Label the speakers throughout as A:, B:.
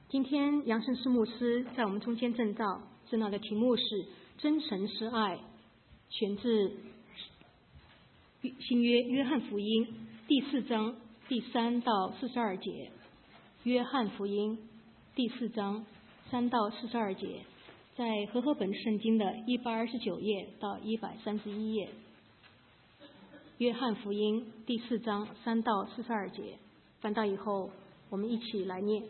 A: 今天杨胜师牧师在我们中间证道，证道的题目是真神是爱，选自新约约翰福音第4章第3到42节。约翰福音第4章3到42节，在和合本圣经的129页到131页。约翰福音第4章3到42节，翻到以后我们一起来念。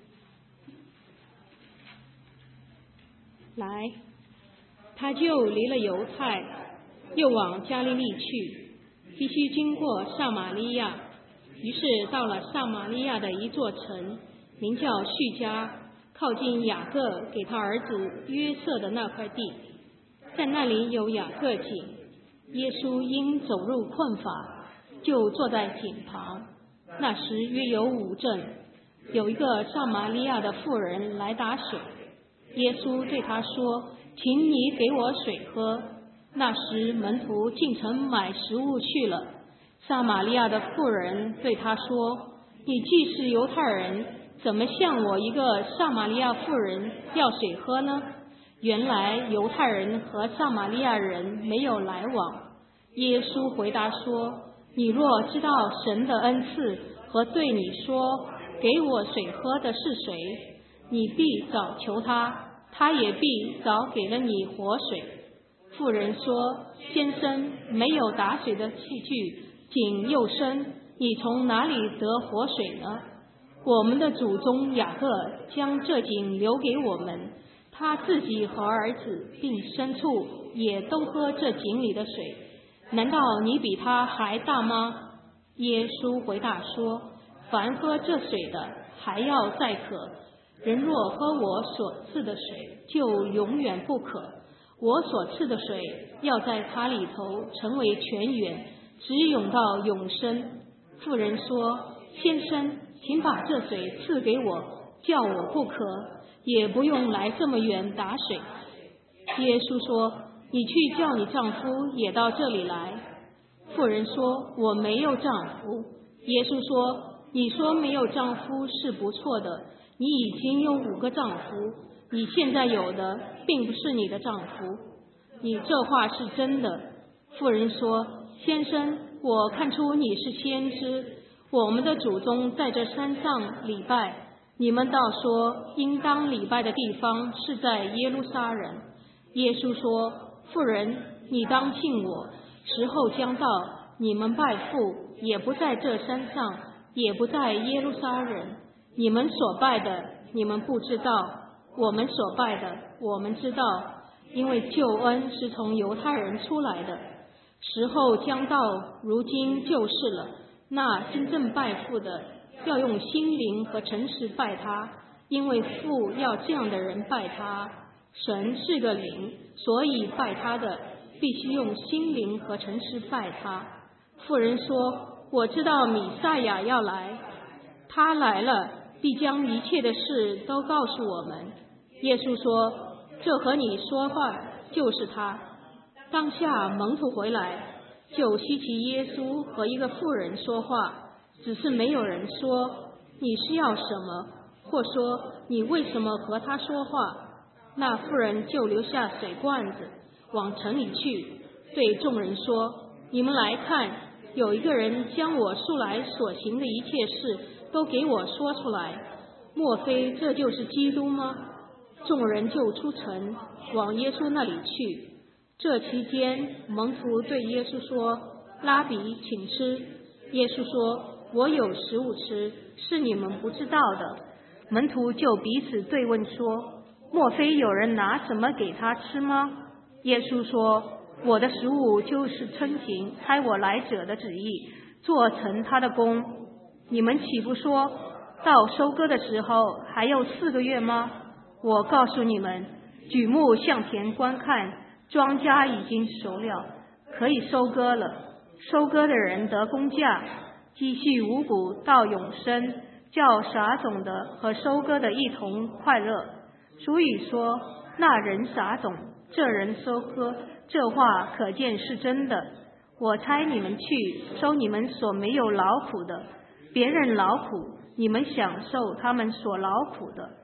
A: 来，他就离了犹太，又往加利利去，必须经过撒玛利亚。于是到了撒玛利亚的一座城，名叫叙加，靠近雅各给他儿子约瑟的那块地，在那里有雅各井。耶稣因走入困乏，就坐在井旁。那时约有午正，有一个撒玛利亚的妇人来打水。耶稣对他说：“请你给我水喝。”那时门徒进城买食物去了。撒玛利亚的妇人对他说：“你既是犹太人，怎么向我一个撒玛利亚妇人要水喝呢？”原来犹太人和撒玛利亚人没有来往。耶稣回答说：“你若知道神的恩赐和对你说给我水喝的是谁，你必早求他，他也必早给了你活水。”妇人说：“先生，没有打水的器具，井又深，你从哪里得活水呢？我们的祖宗雅各将这井留给我们，他自己和儿子并牲畜也都喝这井里的水，难道你比他还大吗？”耶稣回答说：“凡喝这水的还要再渴，人若喝我所赐的水，就永远不渴。我所赐的水要在他里头成为泉源，直涌到永生。”妇人说：“先生，请把这水赐给我，叫我不渴，也不用来这么远打水。”耶稣说：“你去叫你丈夫也到这里来。”妇人说：“我没有丈夫。”耶稣说：“你说没有丈夫是不错的，你已经有5个丈夫，你现在有的并不是你的丈夫，你这话是真的。”妇人说：“先生，我看出你是先知。我们的祖宗在这山上礼拜，你们倒说应当礼拜的地方是在耶路撒冷。”耶稣说：“妇人，你当信我，时候将到，你们拜父也不在这山上，也不在耶路撒冷。你们所拜的，你们不知道；我们所拜的，我们知道，因为救恩是从犹太人出来的。时候将到，如今就是了。那真正拜父的，要用心灵和诚实拜他，因为父要这样的人拜他。神是个灵，所以拜他的必须用心灵和诚实拜他。”妇人说：“我知道弥赛亚要来，他来了，必将一切的事都告诉我们。”耶稣说：“这和你说话就是他。”当下门徒回来，就稀奇耶稣和一个妇人说话，只是没有人说你是要什么，或说你为什么和他说话。那妇人就留下水罐子，往城里去，对众人说：“你们来看，有一个人将我素来所行的一切事都给我说出来，莫非这就是基督吗？”众人就出城，往耶稣那里去。这期间，门徒对耶稣说：“拉比，请吃。”耶稣说：“我有食物吃，是你们不知道的。”门徒就彼此对问说：“莫非有人拿什么给他吃吗？”耶稣说：“我的食物就是遵行差我来者的旨意，做成他的工。你们岂不说，到收割的时候还有4个月吗？我告诉你们，举目向田观看，庄稼已经熟了，可以收割了。收割的人得工价，积蓄五谷到永生，叫撒种的和收割的一同快乐。所以说，那人撒种，这人收割，这话可见是真的。我差你们去收你们所没有劳苦的，别人劳苦，你们享受他们所劳苦的。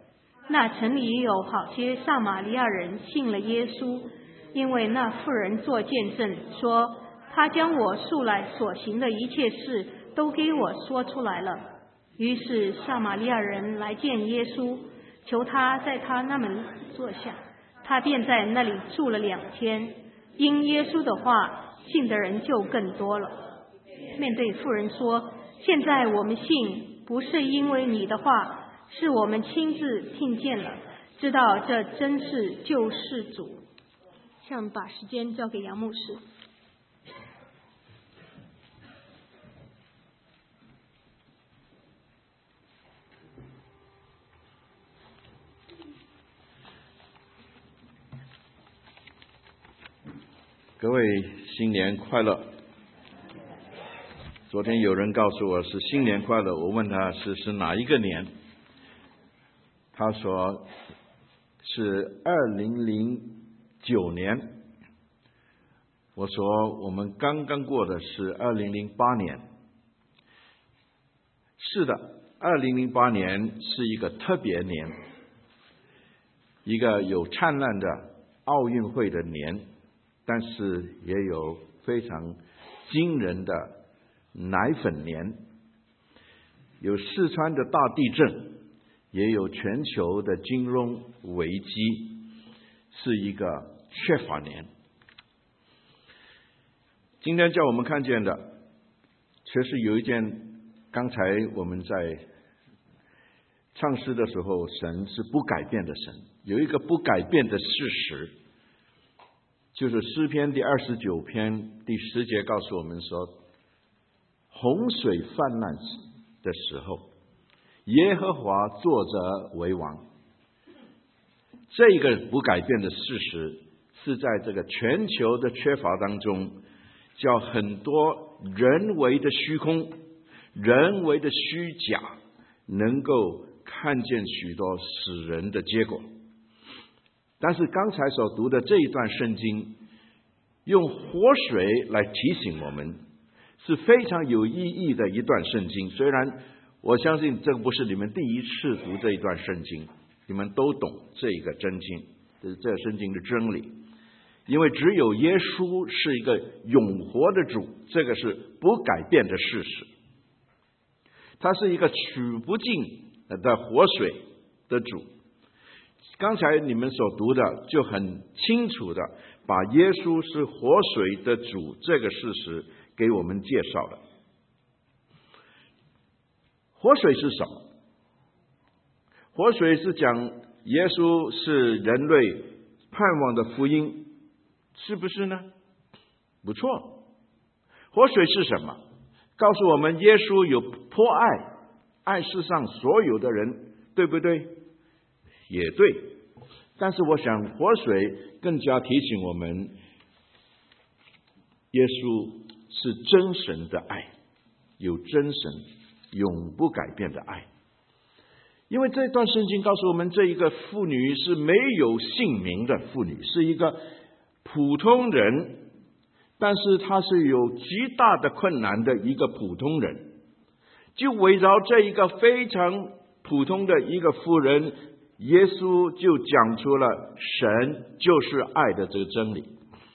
A: 那城里也有好些撒玛利亚人信了耶稣，因为那妇人做见证说，他将我素来所行的一切事都给我说出来了。于是撒玛利亚人来见耶稣，求他在他那里坐下，他便在那里住了2天。因耶稣的话，信的人就更多了。面对妇人说，现在我们信，不是因为你的话，是我们亲自听见了，知道这真是救世主。下面把时间交给杨牧师。
B: 各位新年快乐。昨天有人告诉我是新年快乐，我问他是哪一个年，他说是2009年。我说我们刚刚过的是2008年。是的，2008年是一个特别年，一个有灿烂的奥运会的年，但是也有非常惊人的奶粉年，有四川的大地震，也有全球的金融危机，是一个缺乏年。今天叫我们看见的，却是有一件，刚才我们在唱诗的时候，神是不改变的神，有一个不改变的事实，就是诗篇第29篇第10节告诉我们说，洪水泛滥的时候，耶和华坐着为王。这一个不改变的事实，是在这个全球的缺乏当中，叫很多人为的虚空、人为的虚假，能够看见许多使人的结果。但是刚才所读的这一段圣经，用活水来提醒我们，是非常有意义的一段圣经。虽然我相信这不是你们第一次读这一段圣经，你们都懂这一个真经，这个圣经的真理。因为只有耶稣是一个永活的主，这个是不改变的事实。他是一个取不尽的活水的主。刚才你们所读的就很清楚的把耶稣是活水的主这个事实给我们介绍了。活水是什么？活水是讲耶稣是人类盼望的福音，是不是呢？不错。活水是什么？告诉我们耶稣有泼爱，爱世上所有的人，对不对？也对。但是我想活水更加提醒我们，耶稣是真神的爱，有真神永不改变的爱。因为这段圣经告诉我们，这一个妇女是没有姓名的妇女，是一个普通人，但是她是有极大的困难的一个普通人。就围绕这一个非常普通的一个妇人，耶稣就讲出了神就是爱的这个真理。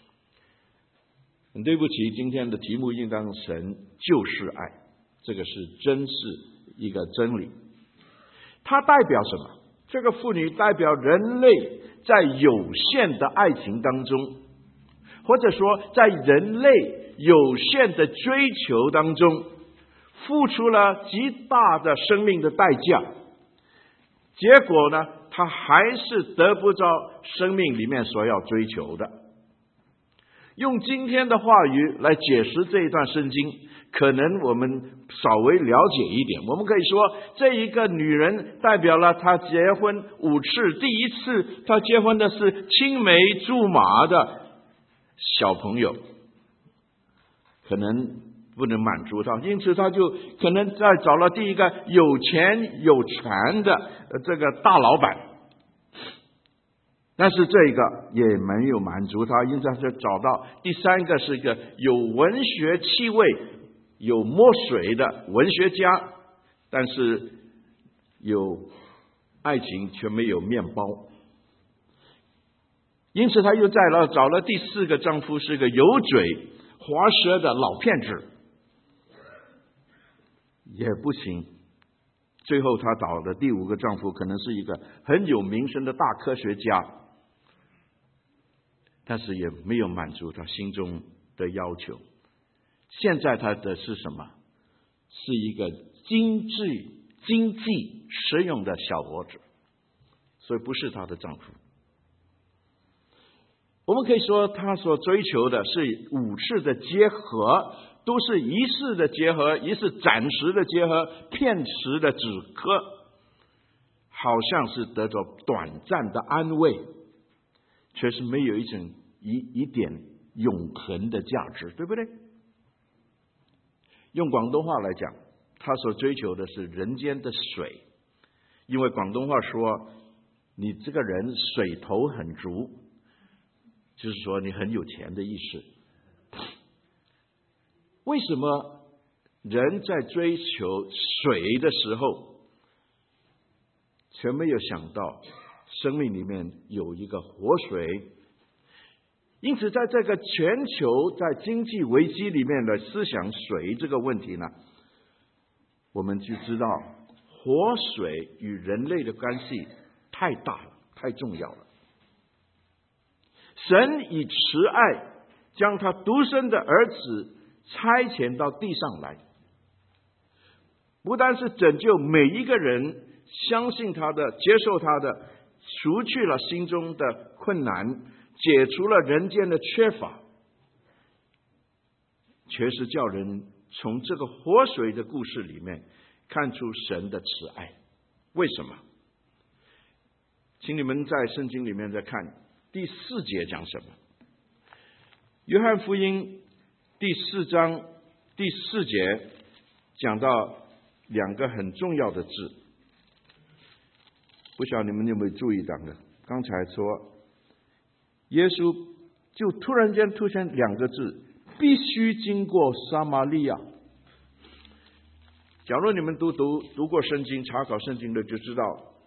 B: 对不起，今天的题目应当神就是爱，这个是真是一个真理。它代表什么？这个妇女代表人类在有限的爱情当中，或者说在人类有限的追求当中，付出了极大的生命的代价，结果呢，他还是得不到生命里面所要追求的。用今天的话语来解释这一段圣经，可能我们稍微了解一点。我们可以说，这一个女人代表了她结婚5次，第一次她结婚的是青梅竹马的小朋友，可能不能满足她，因此她就可能再找了第一个有钱有权的这个大老板。但是这个也没有满足他，因此他就找到第3个，是一个有文学气味、有墨水的文学家，但是有爱情却没有面包。因此他又找了第4个丈夫，是个油嘴滑舌的老骗子，也不行。最后他找的第5个丈夫可能是一个很有名声的大科学家，但是也没有满足他心中的要求。现在他的是什么？是一个经济实用的小伙子，所以不是他的丈夫。我们可以说他所追求的是5次的结合，都是一世的结合，一是暂时的结合，片时的止咳，好像是得着短暂的安慰，却是没有一点永恒的价值，对不对？用广东话来讲，他所追求的是人间的水，因为广东话说你这个人水头很足，就是说你很有钱的意思。为什么人在追求水的时候，却没有想到生命里面有一个活水？因此在这个全球在经济危机里面的思想水这个问题呢，我们就知道活水与人类的关系太大了，太重要了。神以慈爱将他独生的儿子差遣到地上来，不但是拯救每一个人相信他的、接受他的，除去了心中的困难，解除了人间的缺乏，却是叫人从这个活水的故事里面看出神的慈爱。为什么？请你们在圣经里面再看第4节讲什么。约翰福音第4章第4节讲到2个很重要的字，不晓得你们有没有注意到呢？刚才说耶稣就突然间出现2个字，必须经过撒玛利亚。假如你们读过圣经，查考圣经的就知道，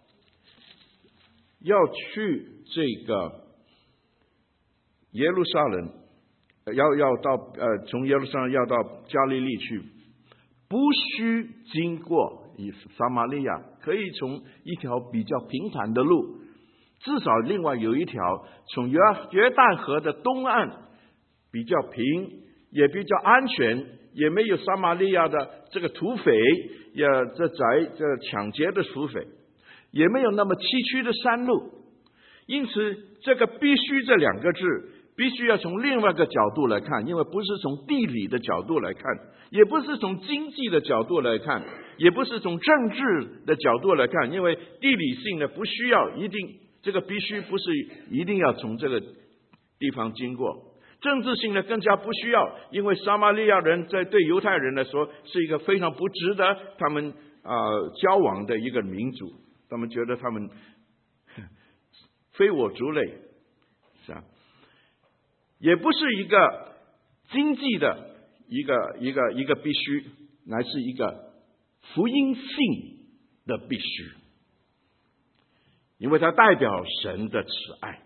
B: 要去这个耶路撒冷，要到从耶路撒冷要到加利利去，不需经过撒玛利亚，可以从一条比较平坦的路，至少另外有一条从约旦河的东岸，比较平，也比较安全，也没有撒玛利亚的这个土匪这抢劫的土匪，也没有那么崎岖的山路。因此这个必须这2个字必须要从另外一个角度来看，因为不是从地理的角度来看，也不是从经济的角度来看，也不是从政治的角度来看，因为地理性的不需要一定，这个必须不是一定要从这个地方经过。政治性的更加不需要，因为撒玛利亚人对犹太人来说是一个非常不值得他们交往的一个民族，他们觉得他们非我族类，是吧？也不是一个经济的一个必须，乃是一个福音性的必须，因为它代表神的慈爱。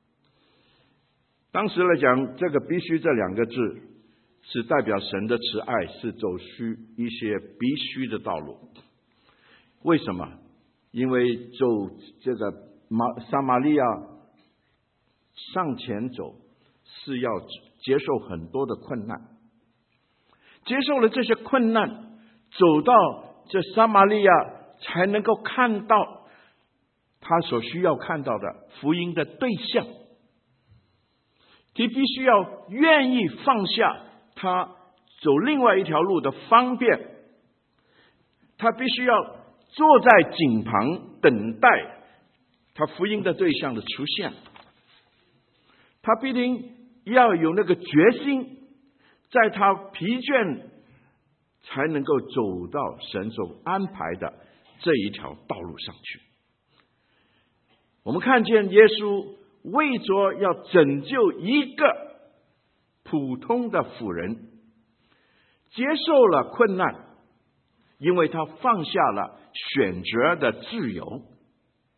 B: 当时来讲，这个必须这2个字是代表神的慈爱，是走一些必须的道路。为什么？因为走这个撒玛利亚向前走是要接受很多的困难，接受了这些困难，走到这撒玛利亚才能够看到他所需要看到的福音的对象。他必须要愿意放下他走另外一条路的方便，他必须要坐在井旁等待他福音的对象的出现，他必定要有那个决心，在他疲倦才能够走到神所安排的这一条道路上去。我们看见耶稣为着要拯救一个普通的妇人，接受了困难，因为他放下了选择的自由。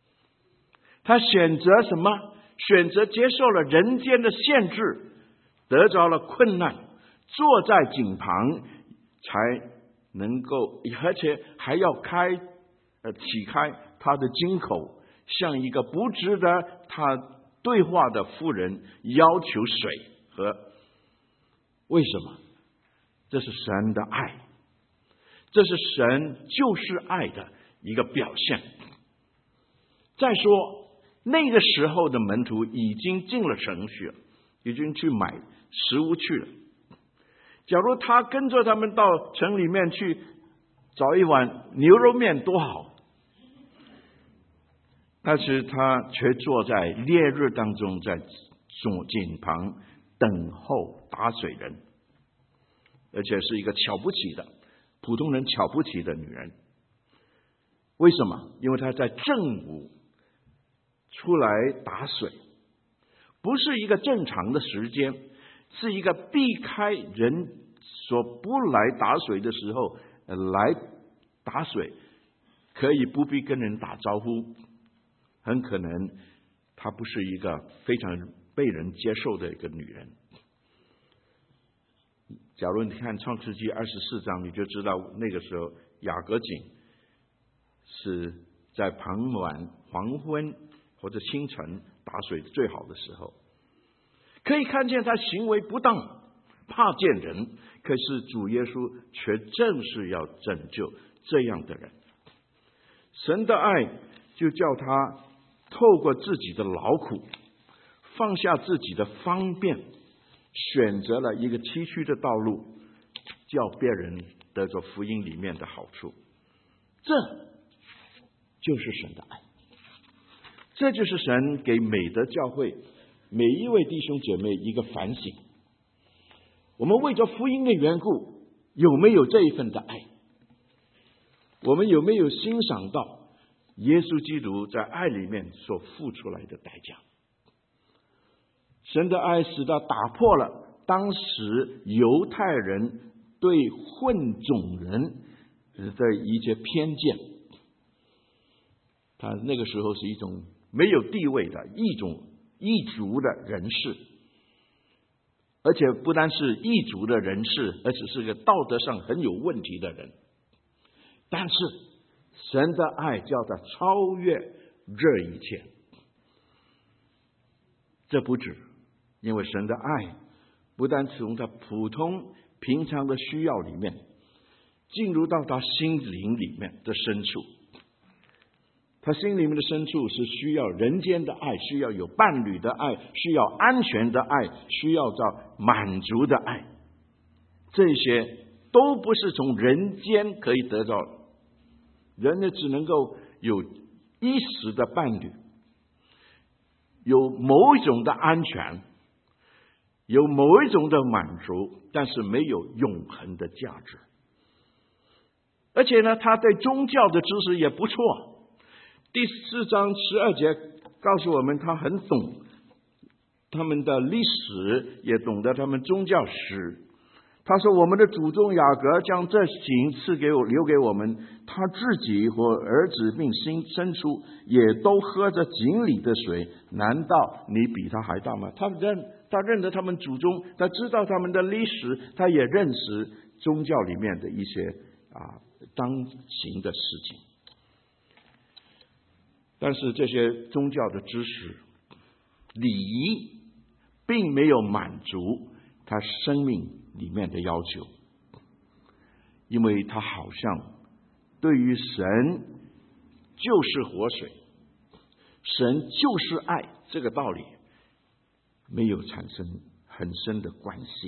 B: 他选择什么？选择接受了人间的限制，得着了困难，坐在井旁，才能够，而且还要启开他的金口，向一个不值得他对话的妇人要求水喝。为什么？这是神的爱，这是神就是爱的一个表现。再说那个时候的门徒已经进了城去了，已经去买食物去了。假如他跟着他们到城里面去找一碗牛肉面多好，但是他却坐在烈日当中，在井旁等候打水人，而且是一个瞧不起的普通人瞧不起的女人。为什么？因为他在正午出来打水，不是一个正常的时间，是一个避开人所不来打水的时候来打水，可以不必跟人打招呼。很可能她不是一个非常被人接受的一个女人。假如你看创世纪24章，你就知道那个时候雅各井是在傍晚、黄昏或者清晨打水最好的时候。可以看见他行为不当，怕见人，可是主耶稣却正是要拯救这样的人。神的爱就叫他透过自己的劳苦，放下自己的方便，选择了一个崎岖的道路，叫别人得着福音里面的好处。这就是神的爱，这就是神给美德教会每一位弟兄姐妹一个反省。我们为着福音的缘故，有没有这一份的爱？我们有没有欣赏到耶稣基督在爱里面所付出来的代价？神的爱使他打破了当时犹太人对混种人的一些偏见。他那个时候是一种没有地位的异族的人士，而且不单是异族的人士，而且是个道德上很有问题的人。但是神的爱叫他超越这一切。这不止，因为神的爱不但从他普通平常的需要里面进入到他心灵里面的深处。他心里面的深处是需要人间的爱，需要有伴侣的爱，需要安全的爱，需要到满足的爱。这些都不是从人间可以得到的。人呢，只能够有一时的伴侣，有某一种的安全，有某一种的满足，但是没有永恒的价值。而且呢，他对宗教的知识也不错。第4章12节告诉我们，他很懂他们的历史，也懂得他们宗教史。他说，我们的祖宗雅各将这井留给我们，他自己和儿子并牲畜也都喝着井里的水，难道你比他还大吗？他认得他们祖宗，他知道他们的历史，他也认识宗教里面的一些当行的事情。但是这些宗教的知识、礼仪并没有满足他生命里面的要求，因为他好像对于神就是活水，神就是爱这个道理没有产生很深的关系。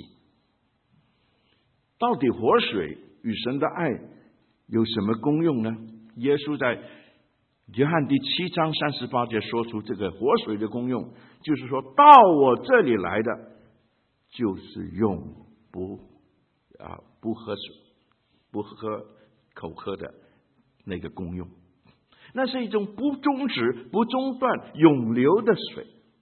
B: 到底活水与神的爱有什么功用呢？耶稣在约翰第7章38节说出这个活水的功用，就是说到我这里来的就是永不喝水、不喝口喝的那个功用。那是一种不终止、不中断、永流的水。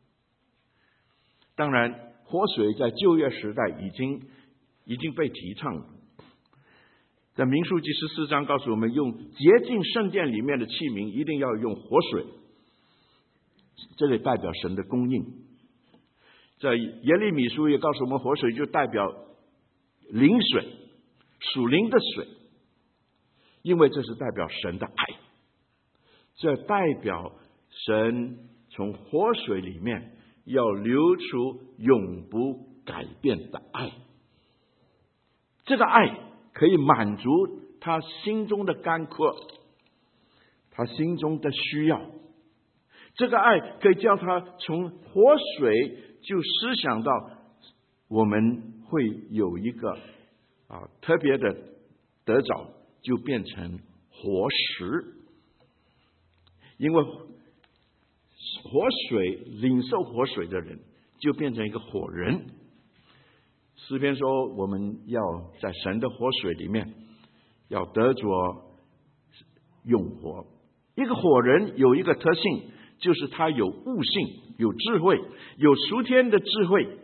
B: 当然，活水在旧约时代已经被提倡了。在民数记14章告诉我们，用洁净圣殿里面的器皿一定要用活水。 这个代表神的供应。在耶利米书也告诉我们，活水就代表灵水，属灵的水，因为这是代表神的爱，这代表神从活水里面要流出永不改变的爱。这个爱可以满足他心中的干渴，他心中的需要。这个爱可以叫他从活水就思想到我们会有一个特别的得着，就变成活石。因为活水，领受活水的人就变成一个活人。诗篇说我们要在神的活水里面要得着永活。一个活人有一个特性，就是他有悟性，有智慧，有属天的智慧。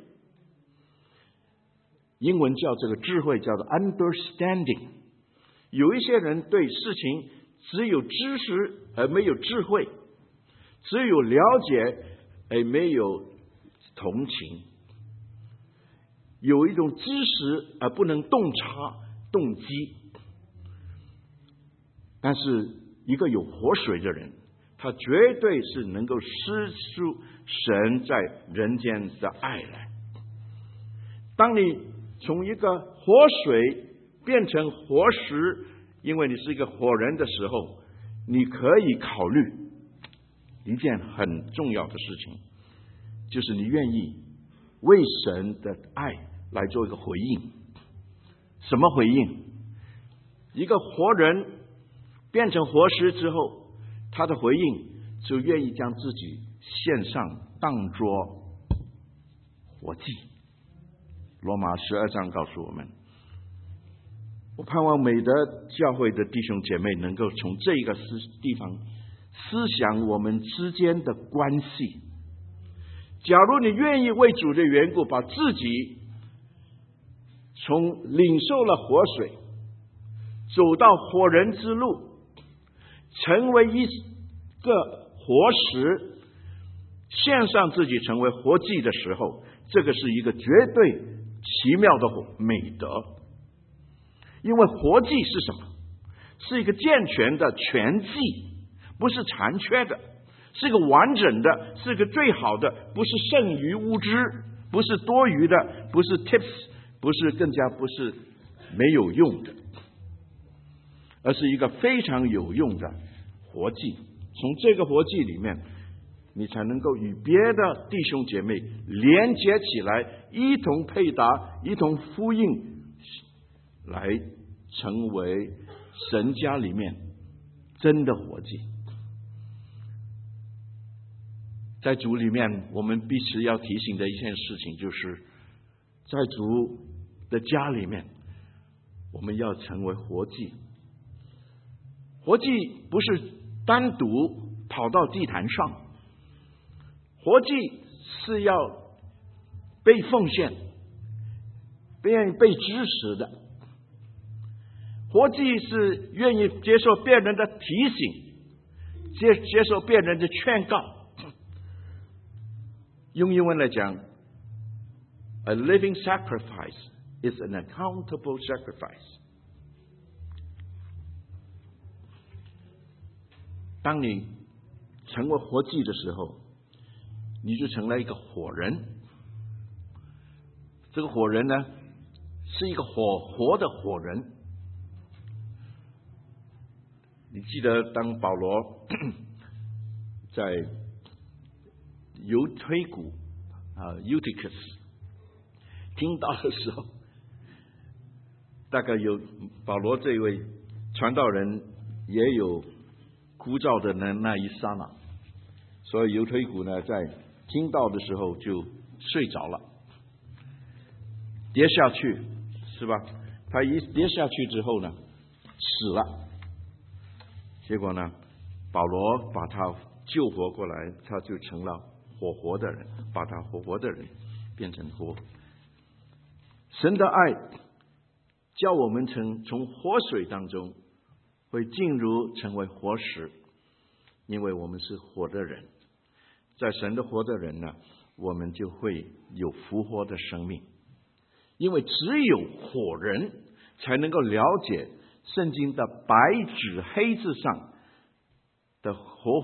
B: 英文叫这个智慧叫做 understanding。 有一些人对事情只有知识而没有智慧，只有了解而没有同情，有一种知识而不能洞察动机。但是一个有活水的人，他绝对是能够施出神在人间的爱来。当你从一个活水变成活石，因为你是一个活人的时候，你可以考虑一件很重要的事情，就是你愿意为神的爱来做一个回应。什么回应？一个活人变成活石之后，他的回应就愿意将自己献上，当作活祭。罗马12章告诉我们，我盼望美德教会的弟兄姐妹能够从这个地方思想我们之间的关系。假如你愿意为主的缘故，把自己从领受了活水走到活人之路，成为一个活石，献上自己成为活祭的时候，这个是一个绝对奇妙的美德。因为活祭是什么？是一个健全的全祭，不是残缺的，是一个完整的，是一个最好的，不是剩余物质，不是多余的，不是 tips， 不是更加不是没有用的，而是一个非常有用的活祭。从这个活祭里面，你才能够与别的弟兄姐妹连接起来，一同配搭，一同呼应，来成为神家里面真的活祭。在主里面，我们彼此要提醒的一件事情，就是在主的家里面，我们要成为活祭。活祭不是单独跑到祭坛上，活祭是要被奉献、被支持的。活祭是愿意接受别人的提醒，接受别人的劝告。用英文来讲 ，a living sacrifice is an accountable sacrifice。当你成为活祭的时候，你就成了一个活人。这个活人呢，是一个活的活人。你记得当保罗在犹推谷Eutychus 听到的时候，大概有保罗这位传道人也有枯燥的那一刹那，所以犹推谷呢在听到的时候就睡着了，跌下去，是吧？他一跌下去之后呢，死了。结果呢，保罗把他救活过来，他就成了活的人，把他活的人变成活。神的爱叫我们从活水当中会进入成为活石，因为我们是活的人。 在神的活的人呢，我们就会有复活的生命。因为只有活人才能够了解圣经的白纸黑字上的活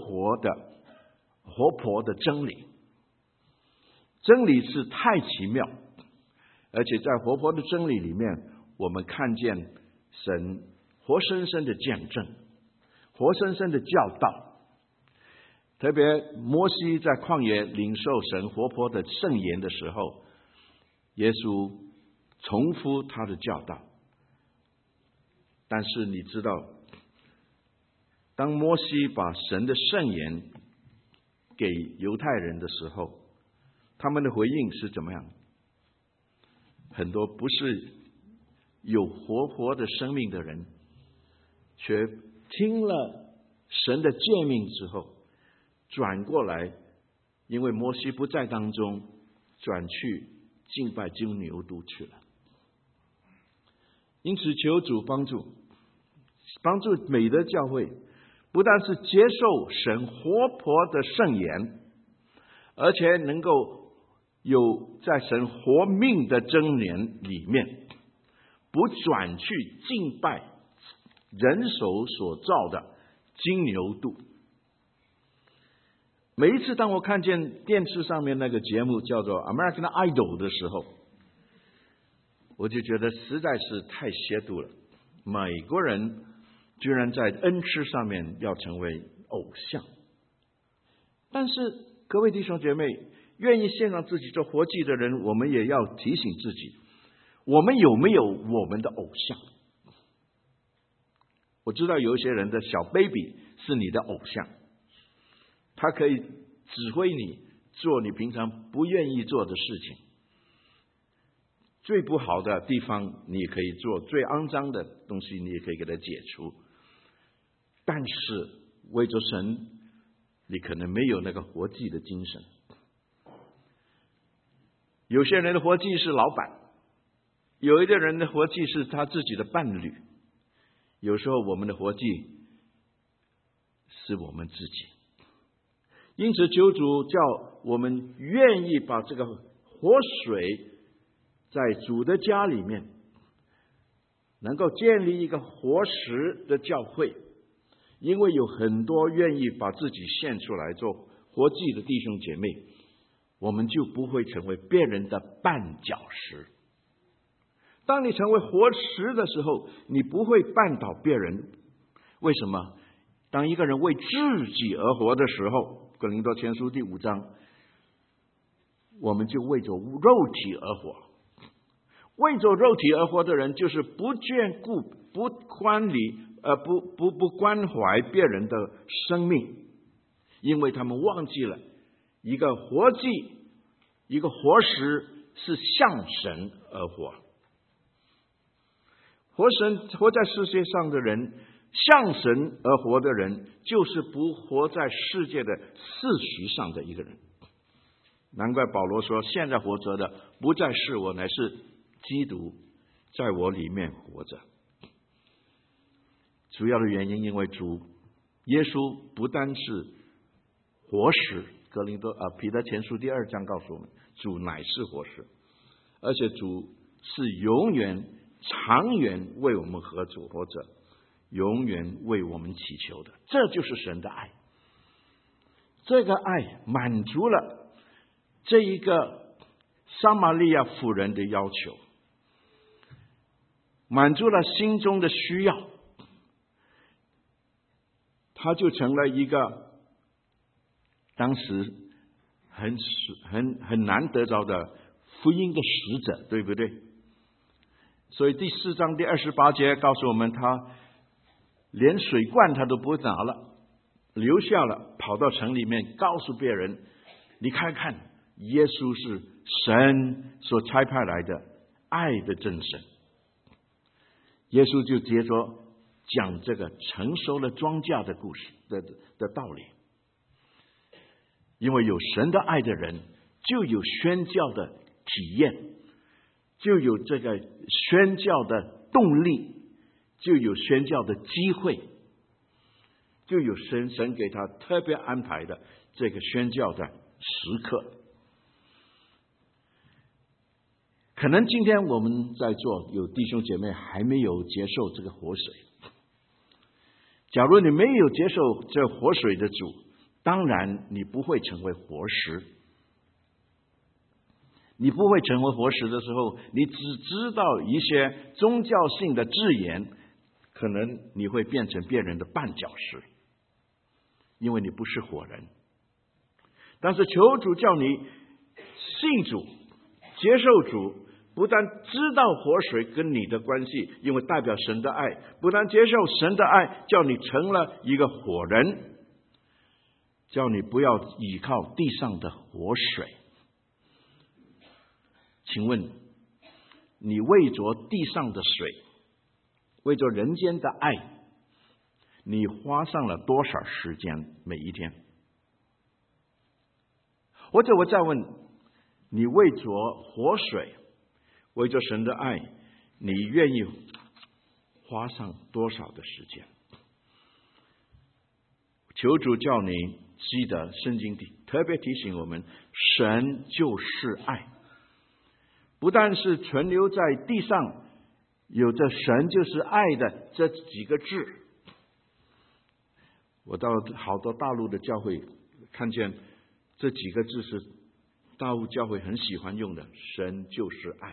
B: 泼的真理。真理是太奇妙，而且在活泼的真理里面，我们看见神活生生的见证，活生生的教导。特别摩西在旷野领受神活泼的圣言的时候，耶稣重复他的教导。但是你知道，当摩西把神的圣言给犹太人的时候，他们的回应是怎么样？很多不是有活泼的生命的人，却听了神的诫命之后，转过来，因为摩西不在当中，转去敬拜金牛犊去了。因此求主帮助美的教会，不但是接受神活泼的圣言，而且能够有在神活命的真言里面，不转去敬拜人手所造的金牛犊。每一次当我看见电视上面那个节目叫做 American Idol 的时候，我就觉得实在是太邪恶了。美国人居然在恩赐上面要成为偶像。但是各位弟兄姐妹，愿意献上自己做活祭的人，我们也要提醒自己，我们有没有我们的偶像？我知道有一些人的小 baby 是你的偶像，他可以指挥你做你平常不愿意做的事情。最不好的地方你可以做，最肮脏的东西你也可以给它解除。但是为着神，你可能没有那个活祭的精神。有些人的活祭是老板，有一个人的活祭是他自己的伴侣，有时候我们的活祭是我们自己。因此求主叫我们愿意把这个活水在主的家里面能够建立一个活石的教会。因为有很多愿意把自己献出来做活祭的弟兄姐妹，我们就不会成为别人的绊脚石。当你成为活石的时候，你不会绊倒别人。为什么？当一个人为自己而活的时候，哥林多前书第5章，我们就为着肉体而活。为着肉体而活的人，就是不眷顾、不关怀别人的生命，因为他们忘记了一个活祭、一个活石是向神而活。活在世界上的人，向神而活的人，就是不活在世界的世俗上的一个人。难怪保罗说，现在活着的不再是我，乃是基督在我里面活着。主要的原因，因为主耶稣不单是活石，彼得前书第2章告诉我们，主乃是活石，而且主是永远长远为我们活着，永远为我们祈求的。这就是神的爱。这个爱满足了这一个撒玛利亚妇人的要求，满足了心中的需要，他就成了一个当时很难得着的福音的使者，对不对？所以第4章第28节告诉我们，他连水罐他都不拿了，留下了，跑到城里面告诉别人，你看看耶稣是神所差派来的爱的真神。耶稣就接着讲这个成熟了庄稼的故事的道理。因为有神的爱的人，就有宣教的体验，就有这个宣教的动力，就有宣教的机会，就有神给他特别安排的这个宣教的时刻。可能今天我们在座有弟兄姐妹还没有接受这个活水。假如你没有接受这活水的主，当然你不会成为活石。你不会成为活石的时候，你只知道一些宗教性的字眼，可能你会变成别人的绊脚石，因为你不是活人。但是求主叫你信主，接受主，不但知道活水跟你的关系，因为代表神的爱，不但接受神的爱，叫你成了一个活人，叫你不要依靠地上的活水。请问你为着地上的水，为着人间的爱，你花上了多少时间每一天？或者我再问你，为着活水，为着神的爱，你愿意花上多少的时间？求主叫你记得圣经里特别提醒我们，神就是爱，不但是存留在地上有着神就是爱的这几个字。我到好多大陆的教会看见这几个字是大陆教会很喜欢用的，神就是爱。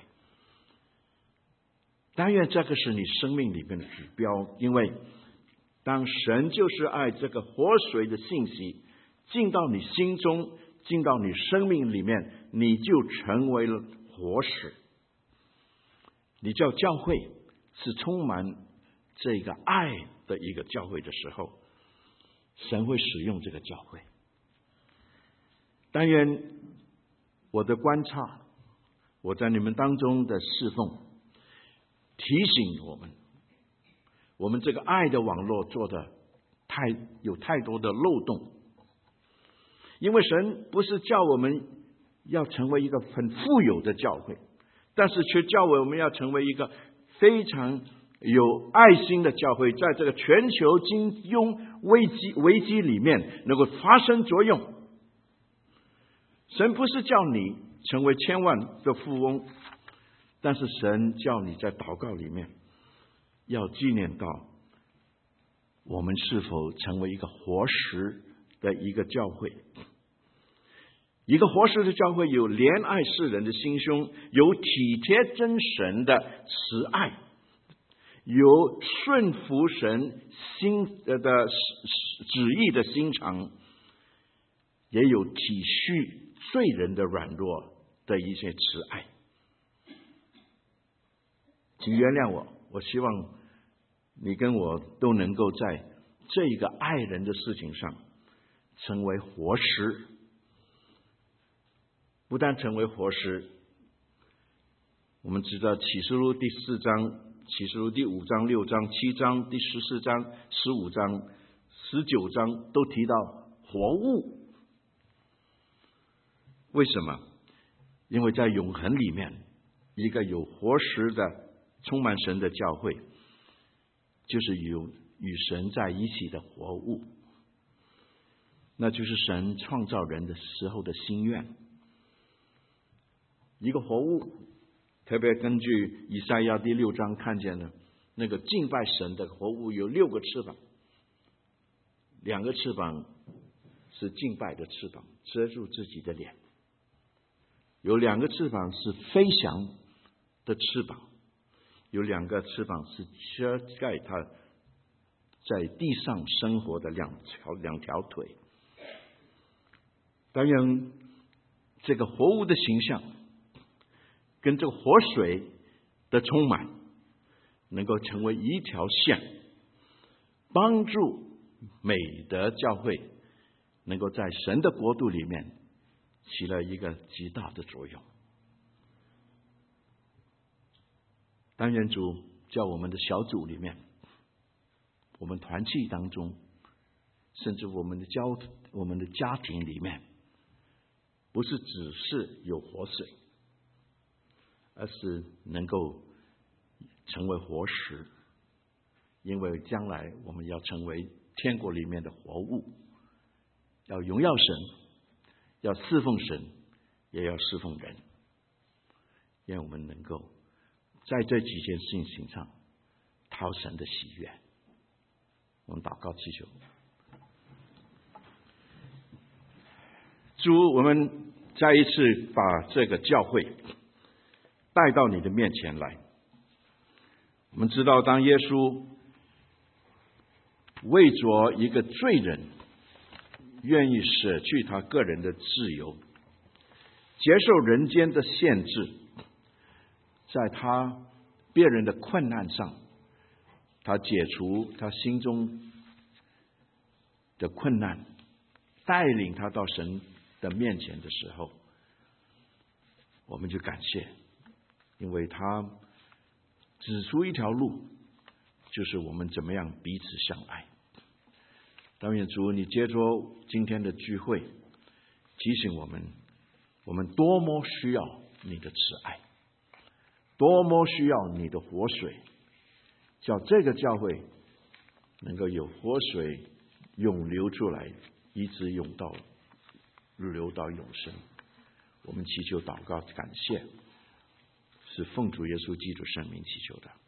B: 但愿这个是你生命里面的指标，因为当神就是爱这个活水的信息进到你心中，进到你生命里面，你就成为了活水。你叫教会是充满这个爱的一个教会的时候，神会使用这个教会。但愿我的观察，我在你们当中的侍奉，提醒我们这个爱的网络做的有太多的漏洞。因为神不是叫我们要成为一个很富有的教会，但是却叫我们要成为一个非常有爱心的教会，在这个全球金融危机里面能够发生作用。神不是叫你成为千万的富翁，但是神叫你在祷告里面要纪念到我们是否成为一个活石的一个教会。一个活石的教会有怜爱世人的心胸，有体贴真神的慈爱，有顺服神的旨意的心肠，也有体恤罪人的软弱的一些慈爱。请原谅我希望你跟我都能够在这一个爱人的事情上成为活石。不但成为活石，我们知道启示录第4章、启示录第5章、6章、7章、第14章、15章、19章都提到活物。为什么？因为在永恒里面，一个有活石的充满神的教会，就是有与神在一起的活物，那就是神创造人的时候的心愿。一个活物，特别根据以赛亚第6章看见的那个敬拜神的活物有6个翅膀，2个翅膀是敬拜的翅膀，遮住自己的脸；有2个翅膀是飞翔的翅膀，有2个翅膀是遮盖它在地上生活的两条腿。当然，这个活物的形象跟这个活水的充满能够成为一条线，帮助美德教会能够在神的国度里面起了一个极大的作用。但愿主叫我们的小组里面，我们团契当中，甚至我们的家庭里面，不是只是有活水，而是能够成为活石，因为将来我们要成为天国里面的活物， 要荣耀神，要侍奉神，也要侍奉人。愿我们能够在这几件事情上讨神的喜悦。我们祷告祈求。主，我们再一次把这个教会带到你的面前来。我们知道，当耶稣为着一个罪人愿意舍去他个人的自由，接受人间的限制，在他别人的困难上，他解除他心中的困难，带领他到神的面前的时候，我们就感谢，因为他指出一条路，就是我们怎么样彼此相爱。但愿主你借着今天的聚会提醒我们，我们多么需要你的慈爱，多么需要你的活水，叫这个教会能够有活水涌流出来，一直流到永生。我们祈求祷告感谢，是奉主耶稣基督圣名祈求的。